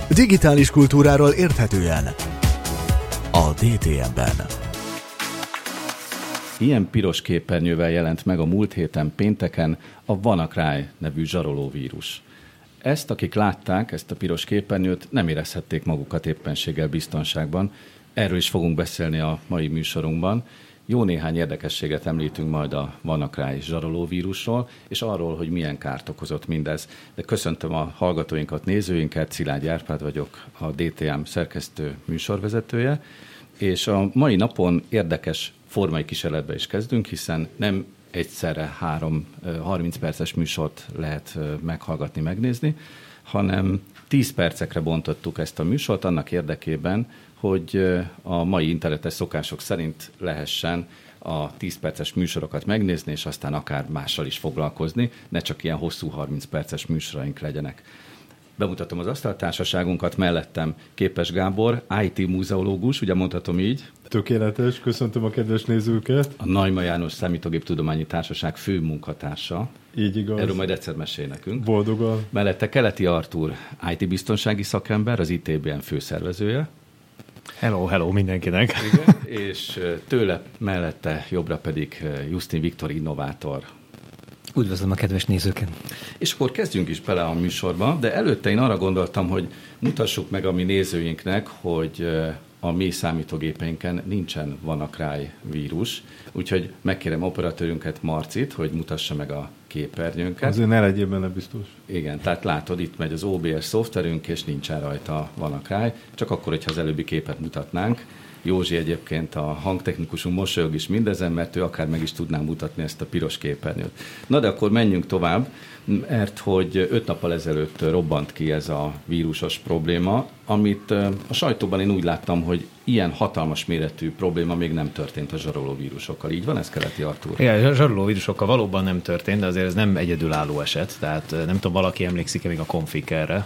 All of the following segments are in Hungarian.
Digitális kultúráról érthetően a DTM-ben. Ilyen piros képernyővel jelent meg a múlt héten pénteken a WannaCry nevű zsarolóvírus. Ezt, akik látták, ezt a piros képernyőt, nem érezhették magukat éppenséggel biztonságban. Erről is fogunk beszélni a mai műsorunkban. Jó néhány érdekességet említünk majd a WannaCry zsarolóvírusról, és arról, hogy milyen kárt okozott mindez. De köszöntöm a hallgatóinkat, nézőinket, Szilágy Árpád vagyok, a DTM szerkesztő műsorvezetője, és a mai napon érdekes formai kísérletbe is kezdünk, hiszen nem egyszerre 30 perces műsort lehet meghallgatni, megnézni, hanem 10 percekre bontottuk ezt a műsort annak érdekében, hogy a mai internetes szokások szerint lehessen a 10 perces műsorokat megnézni, és aztán akár mással is foglalkozni, ne csak ilyen hosszú 30 perces műsoraink legyenek. Bemutatom az asztaltársaságunkat, mellettem Képes Gábor, IT múzeológus, ugye mondhatom így. Tökéletes, köszöntöm a kedves nézőket. A Naima János Számítógéptudományi Társaság fő munkatársa. Így igaz. Erről majd egyszer mesél nekünk. Boldogan. Mellette Keleti Artúr, IT-biztonsági szakember, az ITBN főszervezője. Hello mindenkinek. Igen, és tőle mellette jobbra pedig Justin Viktor innovátor. Üdvözlöm a kedves nézőket. És akkor kezdjünk is bele a műsorba, de előtte én arra gondoltam, hogy mutassuk meg a mi nézőinknek, hogy a mi számítógépeinken nincsen WannaCry vírus, úgyhogy megkérem operatőrünket, Marcit, hogy mutassa meg a képernyőnket. Azért ne legyél benne biztos. Igen, tehát látod, itt megy az OBS szoftverünk, és nincsen rajta WannaCry, csak akkor, hogyha az előbbi képet mutatnánk. Józsi egyébként a hangtechnikusunk mosolyog is mindezen, mert ő akár meg is tudná mutatni ezt a piros képernyőt. Na de akkor menjünk tovább, mert hogy 5 nappal ezelőtt robbant ki ez a vírusos probléma, amit a sajtóban én úgy láttam, hogy ilyen hatalmas méretű probléma még nem történt a zsarolóvírusokkal. Így van ez, Keleti Artúr? Igen, a zsarolóvírusokkal valóban nem történt, de azért ez nem egyedülálló eset, tehát nem tudom, valaki emlékszik-e még a Conficerre.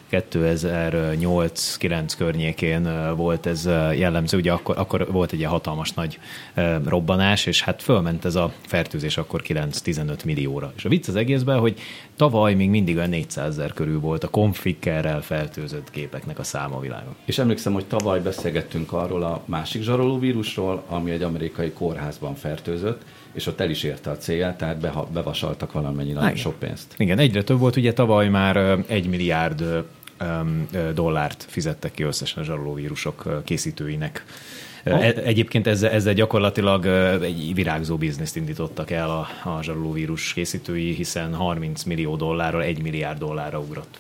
2008-9 környékén volt ez jellemző, ugye akkor volt egy ilyen hatalmas nagy robbanás, és hát fölment ez a fertőzés akkor 9-15 millióra. És a vicc az egészben, hogy tavaly még mindig olyan 400 000 körül volt a Conficerrel fertőzött gépeknek a száma a világon. És emlékszem, hogy tavaly beszélgettünk arról a másik zsarolóvírusról, ami egy amerikai kórházban fertőzött, és ott el is érte a célját, tehát bevasaltak valamennyi nagyon sok pénzt. Igen, egyre több volt, ugye tavaly már 1 milliárd dollárt fizettek ki összesen a zsarolóvírusok készítőinek. Egyébként ezzel gyakorlatilag egy virágzó bizniszt indítottak el a zsarolóvírus készítői, hiszen 30 millió dollárral 1 milliárd dollárra ugrott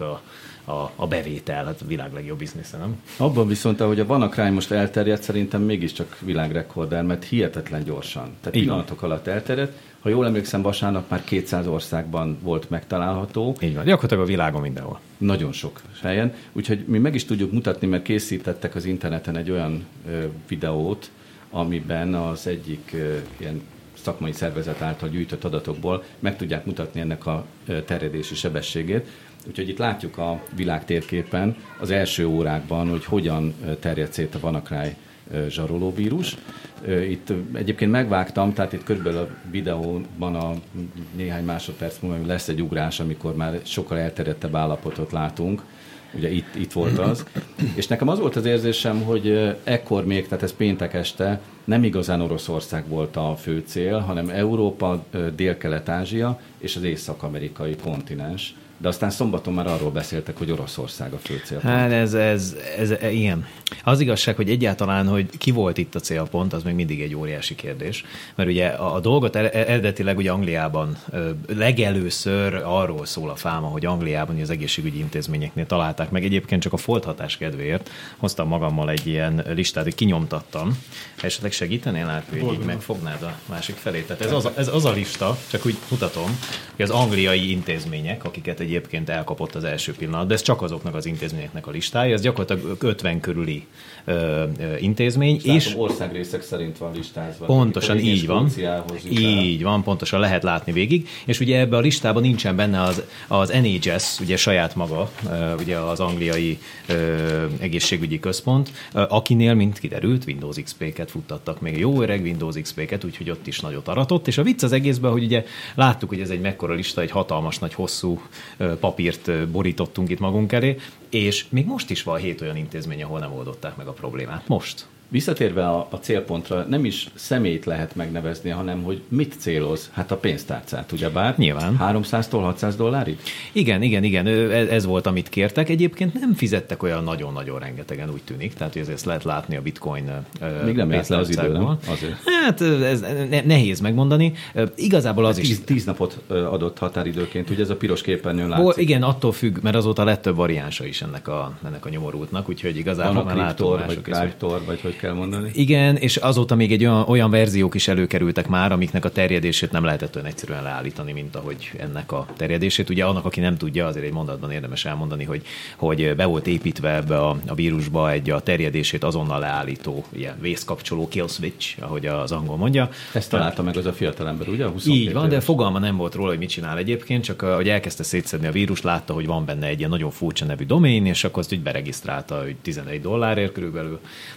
a bevétel, hát a világ legjobb biznisze, nem? Abban viszont, ahogy a WannaCry most elterjedt, szerintem mégiscsak világrekorder, mert hihetetlen gyorsan. Tehát pillanatok alatt elterjedt. Ha jól emlékszem, vasárnap már 200 országban volt megtalálható. Így van, gyakorlatilag a világon mindenhol. Nagyon sok helyen. Úgyhogy mi meg is tudjuk mutatni, mert készítettek az interneten egy olyan videót, amiben az egyik ilyen szakmai szervezet által gyűjtött adatokból meg tudják mutatni ennek a terjedési sebességét. Úgyhogy itt látjuk a világ térképen az első órákban, hogy hogyan terjed szét a WannaCry zsarolóvírus. Itt egyébként megvágtam, tehát itt körülbelül a videóban a néhány másodperc múlva lesz egy ugrás, amikor már sokkal elterjedtebb állapotot látunk. Ugye itt volt az. És nekem az volt az érzésem, hogy ekkor még, tehát ez péntek este, nem igazán Oroszország volt a fő cél, hanem Európa, Dél-Kelet-Ázsia és az észak-amerikai kontinens. De aztán szombaton már arról beszéltek, hogy Oroszország a fő célpont. Hát ez igen. Az igazság, hogy egyáltalán, hogy ki volt itt a célpont, az még mindig egy óriási kérdés. Mert ugye a dolgot eredetileg ugye Angliában legelőször arról szól a fáma, hogy Angliában az egészségügyi intézményeknél találták meg. Egyébként csak a folthatás kedvéért hoztam magammal egy ilyen listát, hogy kinyomtattam. Esetleg segítenél, Árpi, hogy így megfognád a másik felét. Tehát ez az a lista, csak úgy mutatom, hogy az angliai intézmények, akiket egyébként elkapott az első pillanat, de ez csak azoknak az intézményeknek a listája, ez gyakorlatilag 50 körüli intézmény. És országrészek szerint van listázva. Pontosan így van. Így van, pontosan lehet látni végig. És ugye ebbe a listában nincsen benne az NHS, ugye saját maga, ugye az angliai egészségügyi központ, akinél, mint kiderült, Windows XP-ket futtattak még, jó öreg Windows XP-ket, úgyhogy ott is nagyot aratott. És a vicc az egészben, hogy ugye láttuk, hogy ez egy mekkora lista, egy hatalmas nagy hosszú papírt borítottunk itt magunk elé, és még most is van 7 olyan intézmény, ahol nem oldották meg a problémát. Most. Visszatérve a célpontra, nem is személyt lehet megnevezni, hanem hogy mit céloz? Hát a pénztárcát, ugyebár? Nyilván. $300-tól $600? Igen. Ez volt, amit kértek. Egyébként nem fizettek olyan nagyon-nagyon rengetegen, úgy tűnik. Tehát, hogy ezt lehet látni a bitcoin még nem járt le az idő, nem? Azért. Hát ez nehéz megmondani. Igazából az is... 10 napot adott határidőként, ugye ez a piros képernyőn látszik. Igen, attól függ, mert azóta lett több variánsa is ennek a nyomorultnak, úgyhogy igazából már látom mások is. Vagy hogy kell mondani? Igen, és azóta még egy olyan verziók is előkerültek már, amiknek a terjedését nem lehetett olyan egyszerűen leállítani, mint ahogy ennek a terjedését. Ugye annak, aki nem tudja, azért egy mondatban érdemes elmondani, hogy be volt építve ebbe a vírusba a terjedését azonnal leállító ilyen vészkapcsoló, kill switch, ahogy az angol mondja. Ezt találta meg az a fiatalember, ugye? Így van, de fogalma nem volt róla, hogy mit csinál egyébként, csak hogy elkezdte szétszedni a vírust, látta, hogy van benne egy ilyen nagyon furcsa nevű domén, és akkor azt úgy beregisztrálta, hogy $11 körülbelül,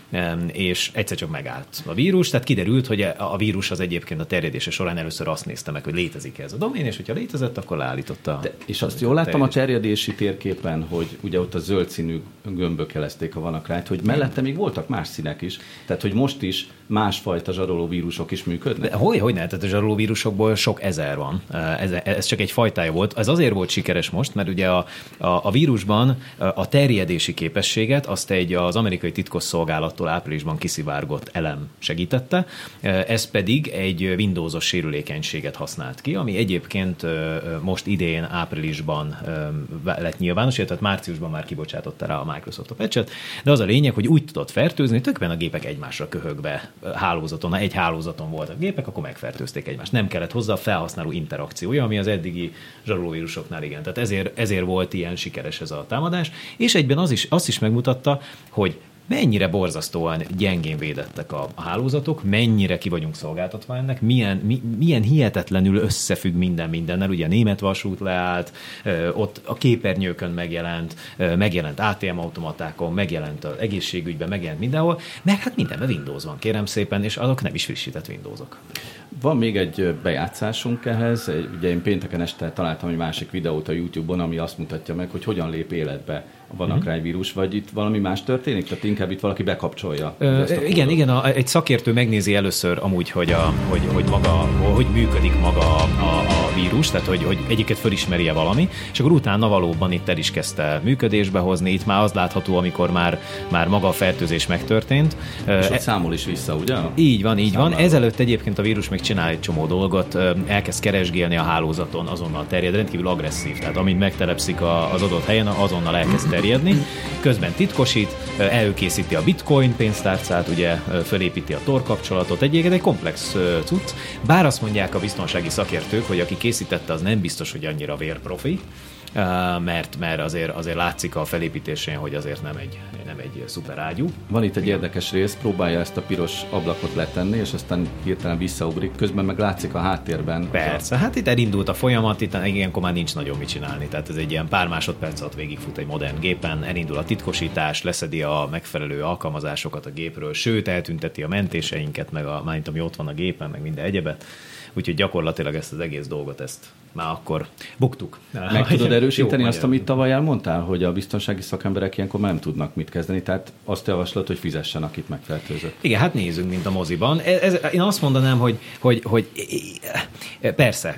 és egyszer csak megállt a vírus, tehát kiderült, hogy a vírus az egyébként a terjedése során először azt nézte meg, hogy létezik ez a domén, és hogyha létezett, akkor leállította. És azt jól láttam a terjedési térképen, hogy ugye ott a zöld színű gömbök jelezték a WannaCry-t, hogy mellette még voltak más színek is, tehát hogy most is másfajta zsaroló vírusok is működnek. Hogy ne? Tehát a zsaroló vírusokból sok ezer van. Ez csak egy fajtája volt. Ez azért volt sikeres most, mert ugye a vírusban a terjedési képességet azt az amerikai titkosszolgálattól áprilisban kiszivárgott elem segítette, ez pedig egy Windows-os sérülékenységet használt ki, ami egyébként most idén áprilisban lett nyilvános, tehát márciusban már kibocsátotta rá a Microsoft a patchet, de az a lényeg, hogy úgy tudott fertőzni, tökben a gépek egymásra köhögve hálózaton, egy hálózaton voltak gépek, akkor megfertőzték egymást. Nem kellett hozzá a felhasználó interakciója, ami az eddigi zsarolóvírusoknál igen. Tehát ezért volt ilyen sikeres ez a támadás, és egyben azt is megmutatta, hogy mennyire borzasztóan gyengén védettek a hálózatok, mennyire ki vagyunk szolgáltatva ennek, milyen hihetetlenül összefügg mindennel. Ugye a német vasút leállt, ott a képernyőkön megjelent ATM automatákon, megjelent az egészségügyben, megjelent mindenhol, meg hát mindenben Windows van, kérem szépen, és azok nem is frissített Windowsok. Van még egy bejátszásunk ehhez, ugye én pénteken este találtam egy másik videót a YouTube-on, ami azt mutatja meg, hogy hogyan lép életbe a WannaCry vírus, vagy itt valami más történik? Tehát inkább itt valaki bekapcsolja. Igen, egy szakértő megnézi először amúgy, hogy működik maga a vírus, tehát hogy egyiket fölismeri-e valami, és akkor utána valóban itt el is kezdte működésbe hozni, itt már az látható, amikor már maga a fertőzés megtörtént. És ott számol is vissza, ugye? Így van. Ezelőtt egyébként a vírus még csinál egy csomó dolgot, elkezd keresgélni a hálózaton, azonnal terjed, rendkívül agresszív, tehát amint megtelepszik az adott helyen, azonnal elkezd terjedni, közben titkosít, előkészíti a bitcoin pénztárcát, ugye fölépíti a Tor kapcsolatot, egy komplex cucc, bár azt mondják a biztonsági szakértők, hogy aki készítette, az nem biztos, hogy annyira vérprofi, mert azért látszik a felépítésén, hogy azért nem egy szuper ágyú. Van itt egy érdekes rész, próbálja ezt a piros ablakot letenni, és aztán hirtelen visszaugrik, közben meg látszik a háttérben. Persze, hát itt elindult a folyamat, itt ilyenkor már nincs nagyon mit csinálni, tehát ez egy ilyen pár másodperc alatt végigfut egy modern gépen, elindul a titkosítás, leszedi a megfelelő alkalmazásokat a gépről, sőt eltünteti a mentéseinket, meg mármint ami ott van a gépen, meg minden egyebet. Úgyhogy gyakorlatilag ezt az egész dolgot már akkor buktuk. Meg tudod erősíteni azt, amit tavaly elmondtál, hogy a biztonsági szakemberek ilyenkor már nem tudnak mit kezdeni, tehát azt javaslod, hogy fizessen, akit megfertőzött. Igen, hát nézzünk, mint a moziban. Én azt mondanám, hogy persze,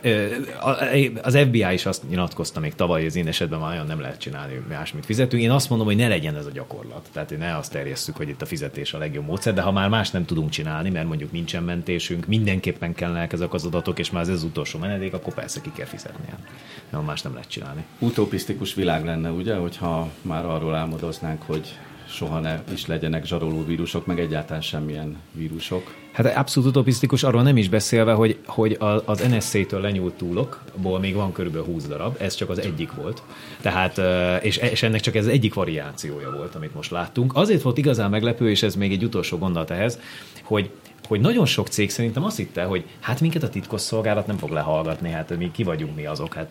az FBI is azt nyilatkozta még tavaly, hogy az én esetben már olyan nem lehet csinálni, másmit fizetünk. Én azt mondom, hogy ne legyen ez a gyakorlat. Tehát ne azt terjesszük, hogy itt a fizetés a legjobb módszer, de ha már más nem tudunk csinálni, mert mondjuk nincsen mentésünk, mindenképpen kellene ezek az adatok, és már ez az utolsó menedék, akkor persze ki kell fizetnie. Nem, más nem lehet csinálni. Utopisztikus világ lenne, ugye, hogyha már arról álmodoznánk, hogy soha ne is legyenek zsaroló vírusok, meg egyáltalán semmilyen vírusok. Hát abszolút utopisztikus, arról nem is beszélve, hogy az NSA-től lenyúlt túlokból még van körülbelül 20 darab, ez csak az egyik volt. Tehát, és ennek csak ez az egyik variációja volt, amit most láttunk. Azért volt igazán meglepő, és ez még egy utolsó gondolat ehhez, hogy nagyon sok cég szerintem azt hitte, hogy hát minket a titkosszolgálat nem fog lehallgatni, hát mi ki vagyunk mi azok, hát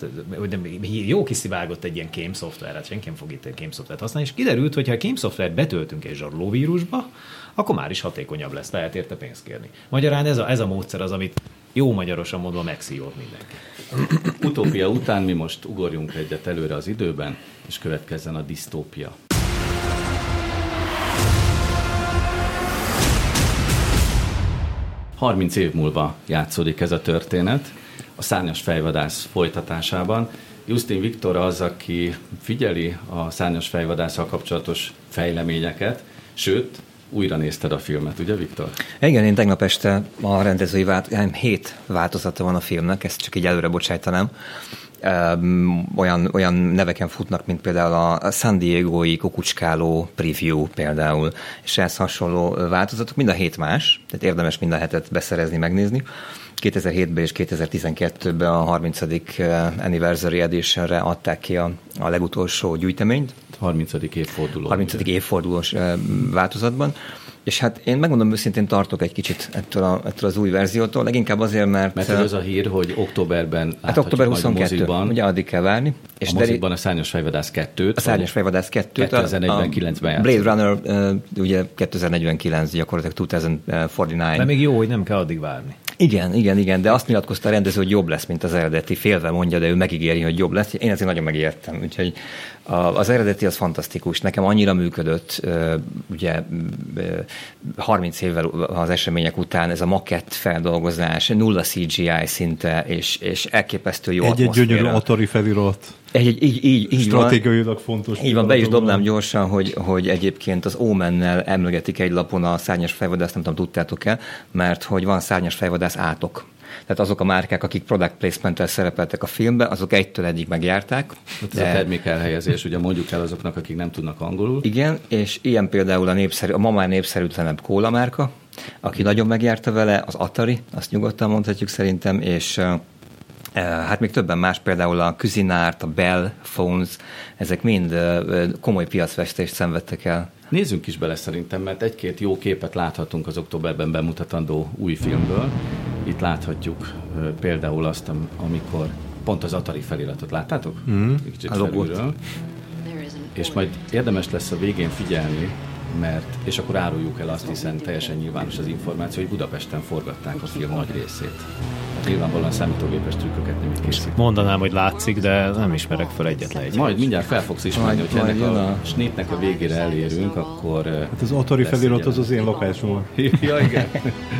jó kiszivárgott egy ilyen kém szoftver, hát senki nem fog itt egy kém szoftvert használni, és kiderült, hogy ha a kém szoftvert betöltünk egy zsarolóvírusba, akkor már is hatékonyabb lesz, lehet érte pénzt kérni. Magyarán ez a módszer az, amit jó magyarosan mondva megszívott mindenki. Utópia után mi most ugorjunk egyet előre az időben, és következzen a disztópia. ...30 év múlva játszódik ez a történet, a Szárnyas fejvadász folytatásában. Justin Viktor az, aki figyeli a Szárnyas fejvadásszal kapcsolatos fejleményeket, sőt, újra nézted a filmet, ugye, Viktor? Igen, én tegnap este a rendezői 7 változata van a filmnek, ezt csak így előre bocsájtanám. Olyan neveken futnak, mint például a San Diego-i kukucskáló preview például, és ehhez hasonló változatok, mind a 7 más, tehát érdemes mind a 7-et beszerezni, megnézni. 2007-ben és 2012-ben a 30. Anniversary Editionre adták ki a legutolsó gyűjteményt. 30. évforduló. 30. évfordulós változatban. És hát én megmondom őszintén, tartok egy kicsit ettől az új verziótól, leginkább azért, mert az a hír, hogy októberben hát október 22, ugye addig kell várni. És a mozikban a Szárnyas fejvadász 2-t. A Szárnyas fejvadász 2-t. 2049-ben Blade Runner ugye 2049, gyakorlatilag 2049. De még jó, hogy nem kell addig várni. Igen, de azt nyilatkozta a rendező, hogy jobb lesz, mint az eredeti, félve mondja, de ő megígéri, hogy jobb lesz. Én ezért nagyon megértem. Úgyhogy az eredeti az fantasztikus. Nekem annyira működött, ugye 30 évvel az események után ez a makett feldolgozás, nulla CGI szinte, és elképesztő jó atmoszféra. Egy gyönyörű Atari felirat. Így stratégiailag fontos. Így van, be is dobnám gyorsan, hogy egyébként az Omennel emlegetik egy lapon a Szárnyas fejvadász, nem tudom, tudtátok-e, mert hogy van Szárnyas fejvadász átok. Tehát azok a márkák, akik product placement-tel szerepeltek a filmben, azok 1-től 1-ig megjárták. Ez a termék elhelyezés, ugye mondjuk el azoknak, akik nem tudnak angolul. Igen, és ilyen például a ma már népszerűtlenebb Cola márka, aki nagyon megjárta vele, az Atari, azt nyugodtan mondhatjuk szerintem, és hát még többen más, például a Cuisinart, a Bell Phones, ezek mind komoly piacvesztést szenvedtek el. Nézzünk is bele szerintem, mert egy-két jó képet láthatunk az októberben bemutatandó új filmből. Itt láthatjuk például azt, amikor pont az Atari feliratot láttátok? Kicsit felülről. És majd érdemes lesz a végén figyelni, és akkor áruljuk el azt, hiszen teljesen nyilvános az információ, hogy Budapesten forgatták a film nagy részét. Hát nyilvánvalóan számítógépes trükköket nem készít. Mondanám, hogy látszik, de nem ismerek fel egyetlen egyet. Majd mindjárt fel fogsz ismerni, hogy ennek a snitnek a végére elérünk, akkor... Hát az Atari felirat az én lakásom. Ja, igen.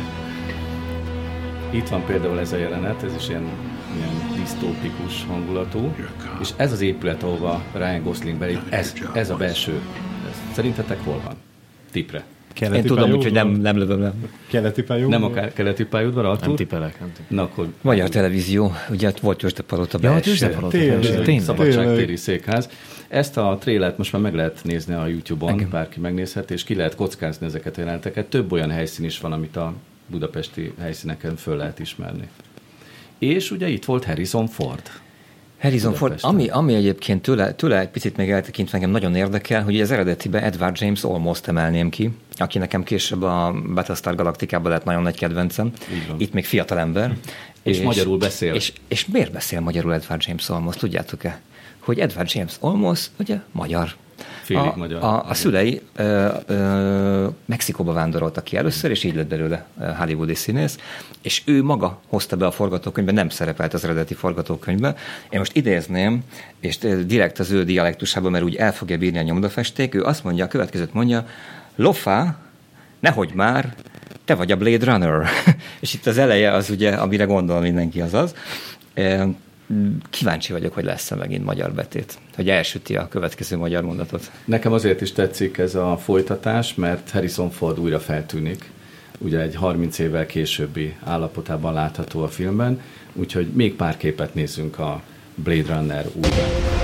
Itt van például ez a jelenet, ez is ilyen disztópikus hangulatú, és ez az épület, ahova Ryan Gosling belép, ez a belső. Szerintetek hol van? Tipre. Én tudom, úgyhogy nem lövöm le. Keleti pályaudvar? Nem akár keleti pályaudvar, Artur? Nem tipelek. Na, akkor... Magyar Televízió, ugye volt Tőzsdepalota belső. Szabadságtéri székház. Ezt a trélert most már meg lehet nézni a YouTube-on, bárki megnézhet, és ki lehet kockázni ezeket a jeleneteket. Több olyan helyszín is van, amit a budapesti helyszíneken föl lehet ismerni. És ugye itt volt Harrison Ford. Harrison Ford, ami egyébként tőle egy picit még eltekintve engem nagyon érdekel, hogy az eredetiben Edward James Olmost emelném ki, aki nekem később a Battlestar Galacticában lett nagyon nagy kedvencem. Itt még fiatal ember. És magyarul beszél. És miért beszél magyarul Edward James Olmost, tudjátok-e? Hogy Edward James Olmost, ugye, magyar. Félig magyar. A szülei Mexikóba vándoroltak ki először, és így lett belőle hollywoodi színész, és ő maga hozta be a forgatókönyvbe, nem szerepelt az eredeti forgatókönyvben. Én most idézném, és direkt az ő dialektusában, mert úgy el fogja bírni a nyomdafesték, ő azt mondja, a következőt mondja, Lofa, nehogy már, te vagy a Blade Runner. És itt az eleje az ugye, amire gondol mindenki, az. Kíváncsi vagyok, hogy lesz-e megint magyar betét, hogy elsüti a következő magyar mondatot. Nekem azért is tetszik ez a folytatás, mert Harrison Ford újra feltűnik. Ugye egy 30 évvel későbbi állapotában látható a filmben, úgyhogy még pár képet nézzünk a Blade Runner újra.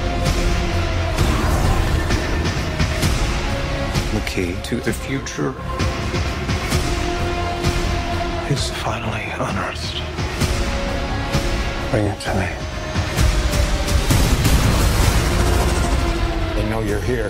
The key to the future is finally unearthed. Bring it to me. They know you're here.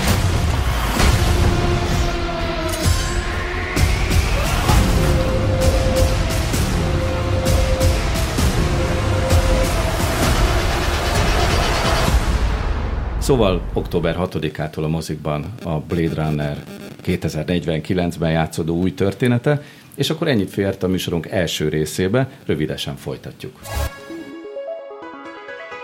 Szóval október 6-ától a mozikban a Blade Runner 2049-ben játszódó új története, És akkor ennyit fért a műsorunk első részébe, rövidesen folytatjuk.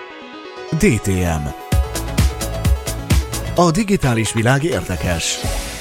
DTM. A digitális világ érdekes.